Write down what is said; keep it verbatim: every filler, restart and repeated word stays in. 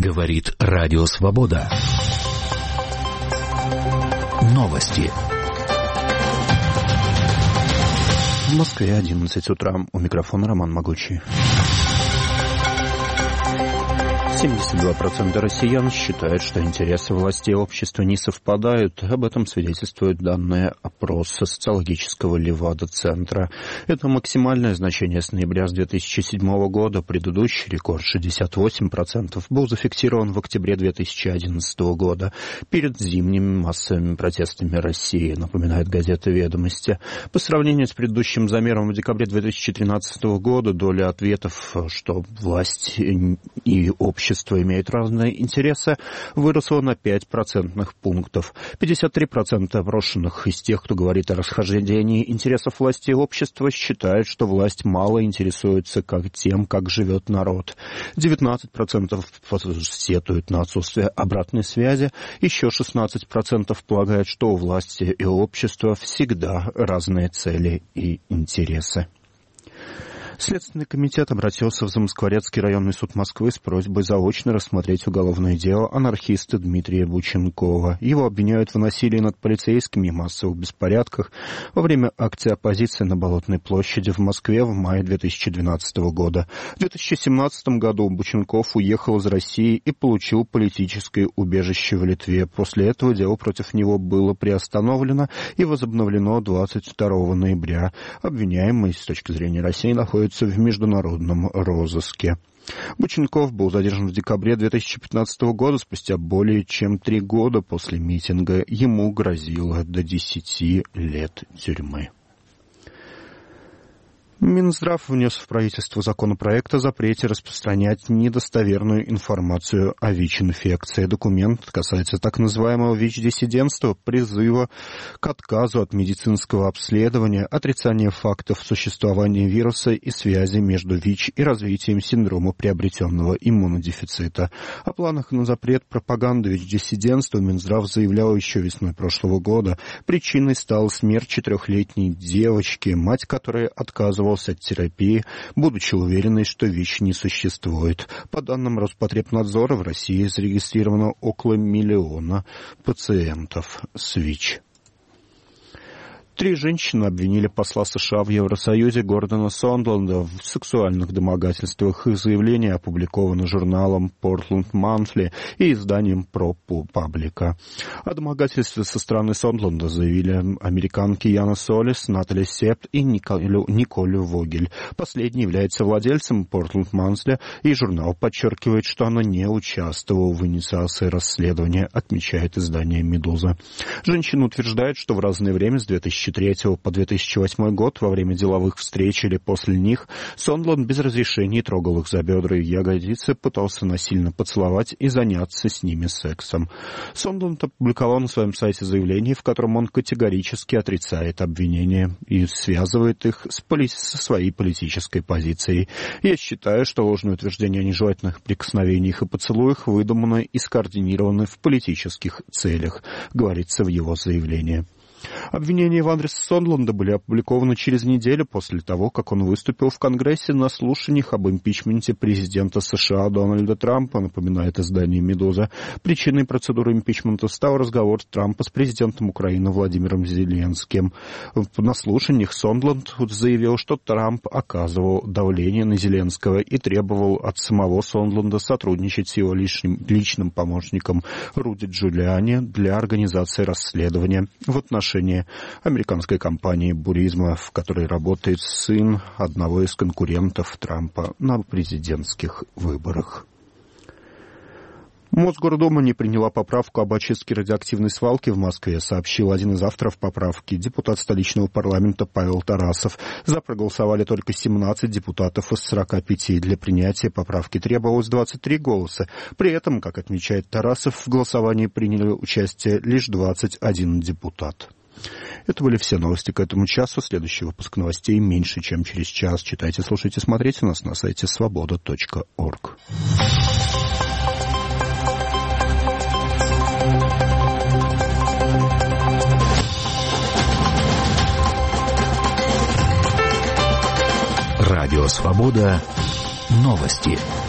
Говорит Радио Свобода. Новости. В Москве одиннадцать утра. У микрофона Роман Могучий. семьдесят два процента россиян считают, что интересы власти и общества не совпадают. Об этом свидетельствуют данные опроса социологического Левада-центра. Это максимальное значение с ноября две тысячи седьмого года. Предыдущий рекорд шестьдесят восемь процентов был зафиксирован в октябре две тысячи одиннадцатого года перед зимними массовыми протестами России, напоминает газета «Ведомости». По сравнению с предыдущим замером в декабре две тысячи тринадцатого года доля ответов, что власть и общество Общество имеет разные интересы, выросло на пять процентных пунктов. пятьдесят три процента опрошенных из тех, кто говорит о расхождении интересов власти и общества, считают, что власть мало интересуется как тем, как живет народ. девятнадцать процентов сетуют на отсутствие обратной связи, еще шестнадцать процентов полагают, что у власти и общества всегда разные цели и интересы. Следственный комитет обратился в Замоскворецкий районный суд Москвы с просьбой заочно рассмотреть уголовное дело анархиста Дмитрия Бученкова. Его обвиняют в насилии над полицейскими и массовых беспорядках во время акции оппозиции на Болотной площади в Москве в мае две тысячи двенадцатого года. В две тысячи семнадцатом году Бученков уехал из России и получил политическое убежище в Литве. После этого дело против него было приостановлено и возобновлено двадцать второго ноября. Обвиняемый с точки зрения России находится в международном розыске. Бученков был задержан в декабре две тысячи пятнадцатого года, спустя более чем три года после митинга. Ему грозило до десяти лет тюрьмы. Минздрав внес в правительство законопроект о запрете распространять недостоверную информацию о ВИЧ-инфекции. Документ касается так называемого ВИЧ-диссидентства, призыва к отказу от медицинского обследования, отрицания фактов существования вируса и связи между ВИЧ и развитием синдрома приобретенного иммунодефицита. О планах на запрет пропаганды ВИЧ-диссидентства Минздрав заявлял еще весной прошлого года. Причиной стала смерть четырехлетней девочки, мать которой отказывалась от терапии, будучи уверенной, что ВИЧ не существует. По данным Роспотребнадзора, в России зарегистрировано около миллиона пациентов с ВИЧ. Три женщины обвинили посла США в Евросоюзе Гордона Сондланда в сексуальных домогательствах. Их заявление опубликовано журналом Portland Monthly и изданием ProPublica. О домогательстве со стороны Сондланда заявили американки Яна Солис, Натали Септ и Николю, Николю Вогель. Последний является владельцем Portland Monthly, и журнал подчеркивает, что она не участвовала в инициации расследования, отмечает издание «Медуза». Женщина утверждает, что в разное время с две тысячи третьего по две тысячи восьмой год во время деловых встреч или после них Сондланд без разрешения трогал их за бедра и ягодицы, пытался насильно поцеловать и заняться с ними сексом. Сондланд опубликовал на своем сайте заявление, в котором он категорически отрицает обвинения и связывает их с поли- со своей политической позицией. Я считаю, что ложные утверждения о нежелательных прикосновениях и поцелуях выдуманы и скоординированы в политических целях, говорится в его заявлении. Обвинения в адрес Сондланда были опубликованы через неделю после того, как он выступил в Конгрессе на слушаниях об импичменте президента США Дональда Трампа, напоминает издание «Медуза». Причиной процедуры импичмента стал разговор Трампа с президентом Украины Владимиром Зеленским. На слушаниях Сондланд заявил, что Трамп оказывал давление на Зеленского и требовал от самого Сондланда сотрудничать с его личным, личным помощником Руди Джулиани для организации расследования в отношении американской компании «Буризма», в которой работает сын одного из конкурентов Трампа на президентских выборах. Мосгордума не приняла поправку об очистке радиоактивной свалки в Москве, сообщил один из авторов поправки, депутат столичного парламента Павел Тарасов. За проголосовали только семнадцать депутатов из сорока пяти. Для принятия поправки требовалось двадцать три голоса. При этом, как отмечает Тарасов, в голосовании приняли участие лишь двадцать один депутат. Это были все новости к этому часу. Следующий выпуск новостей меньше, чем через час. Читайте, слушайте, смотрите нас на сайте свобода точка орг. Радио «Свобода». Новости.